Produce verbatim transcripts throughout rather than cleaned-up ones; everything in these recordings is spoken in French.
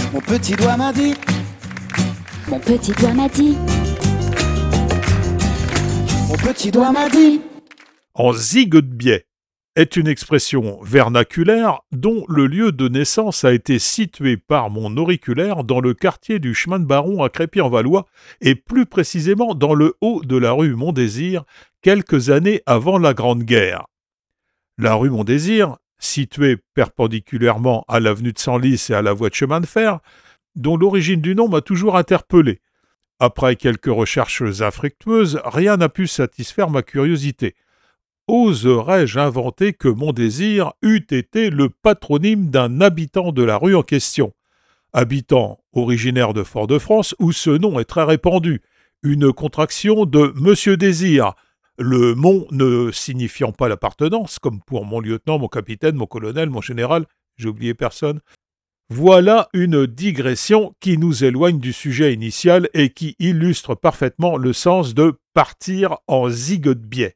Mon petit doigt m'a dit. Mon petit doigt m'a dit. Mon petit doigt m'a dit. En zigue de biais est une expression vernaculaire dont le lieu de naissance a été situé par mon auriculaire dans le quartier du chemin de Baron à Crépy-en-Valois et plus précisément dans le haut de la rue Montdésir, quelques années avant la Grande Guerre. La rue Montdésir, située perpendiculairement à l'avenue de Senlis et à la voie de chemin de fer, dont l'origine du nom m'a toujours interpellé. Après quelques recherches infructueuses, rien n'a pu satisfaire ma curiosité. Oserais-je inventer que Montdésir eût été le patronyme d'un habitant de la rue en question? Habitant originaire de Fort-de-France, où ce nom est très répandu, une contraction de Monsieur Désir, le mont ne signifiant pas l'appartenance, comme pour mon lieutenant, mon capitaine, mon colonel, mon général, j'ai oublié personne. Voilà une digression qui nous éloigne du sujet initial et qui illustre parfaitement le sens de partir en zigue de biais.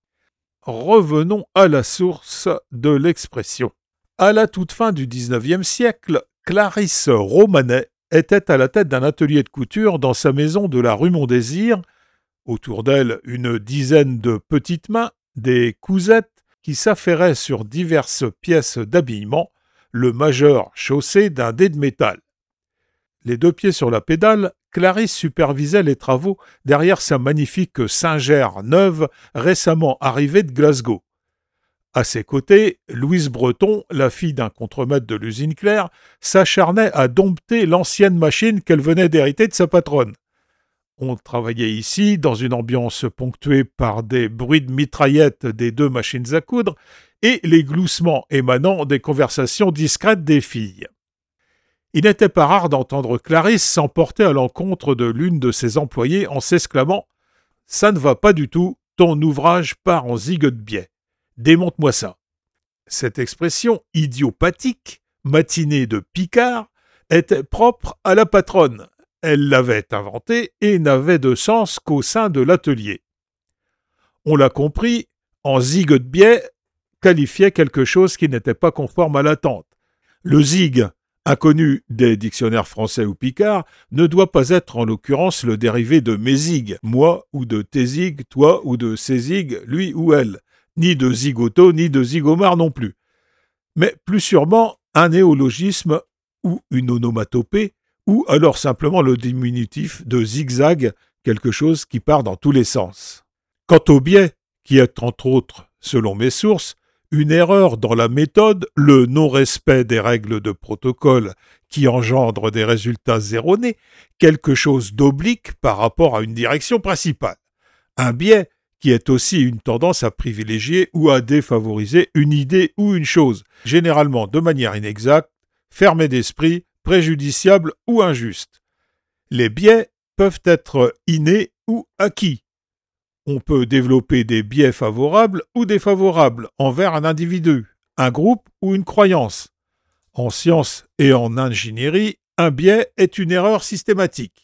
Revenons à la source de l'expression. À la toute fin du dix-neuvième siècle, Clarisse Romanet était à la tête d'un atelier de couture dans sa maison de la rue Montdésir. Autour d'elle, une dizaine de petites mains, des cousettes, qui s'affairaient sur diverses pièces d'habillement, le majeur chaussé d'un dé de métal. Les deux pieds sur la pédale, Clarisse supervisait les travaux derrière sa magnifique singère neuve récemment arrivée de Glasgow. À ses côtés, Louise Breton, la fille d'un contremaître de l'usine Claire, s'acharnait à dompter l'ancienne machine qu'elle venait d'hériter de sa patronne. On travaillait ici dans une ambiance ponctuée par des bruits de mitraillettes des deux machines à coudre et les gloussements émanant des conversations discrètes des filles. Il n'était pas rare d'entendre Clarisse s'emporter à l'encontre de l'une de ses employées en s'exclamant « Ça ne va pas du tout, ton ouvrage part en zigue de biais. Démonte-moi ça ». Cette expression idiopathique, matinée de Picard, était propre à la patronne. Elle l'avait inventée et n'avait de sens qu'au sein de l'atelier. On l'a compris, en zigue de biais qualifiait quelque chose qui n'était pas conforme à l'attente. Le zigue, inconnu des dictionnaires français ou Picard, ne doit pas être en l'occurrence le dérivé de mes zigues, moi, ou de tes zigues, toi, ou de ses zigues, lui ou elle, ni de zigoto, ni de zigomar non plus. Mais plus sûrement un néologisme ou une onomatopée, ou alors simplement le diminutif de zigzag, quelque chose qui part dans tous les sens. Quant au biais, qui est entre autres, selon mes sources, une erreur dans la méthode, le non-respect des règles de protocole qui engendre des résultats erronés, quelque chose d'oblique par rapport à une direction principale. Un biais qui est aussi une tendance à privilégier ou à défavoriser une idée ou une chose, généralement de manière inexacte, fermée d'esprit, préjudiciable ou injuste. Les biais peuvent être innés ou acquis. On peut développer des biais favorables ou défavorables envers un individu, un groupe ou une croyance. En sciences et en ingénierie, un biais est une erreur systématique.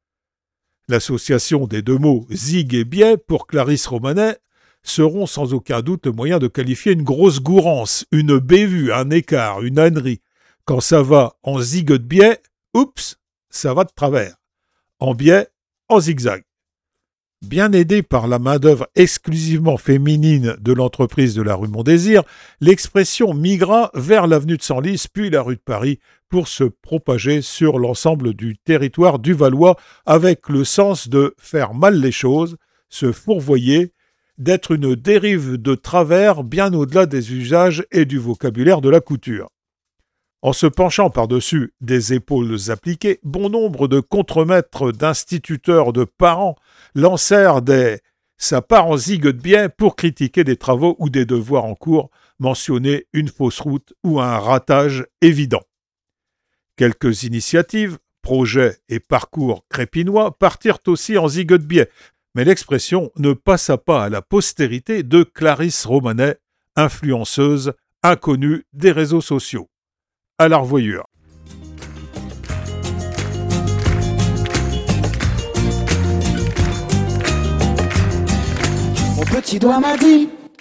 L'association des deux mots zig et biais pour Clarisse Romanet seront sans aucun doute le moyen de qualifier une grosse gourance, une bévue, un écart, une ânerie. Quand ça va en zigue de biais, oups, ça va de travers. En biais, en zigzag. Bien aidé par la main-d'œuvre exclusivement féminine de l'entreprise de la rue Montdésir, l'expression migra vers l'avenue de Senlis puis la rue de Paris pour se propager sur l'ensemble du territoire du Valois avec le sens de faire mal les choses, se fourvoyer, d'être une dérive de travers bien au-delà des usages et du vocabulaire de la couture. En se penchant par-dessus des épaules appliquées, bon nombre de contremaîtres, d'instituteurs, de parents lancèrent des « ça part en zigue de biais » pour critiquer des travaux ou des devoirs en cours, mentionner une fausse route ou un ratage évident. Quelques initiatives, projets et parcours crépinois partirent aussi en zigue de biais, mais l'expression ne passa pas à la postérité de Clarisse Romanet, influenceuse inconnue des réseaux sociaux. À la revoyure. Mon petit doigt m'a dit.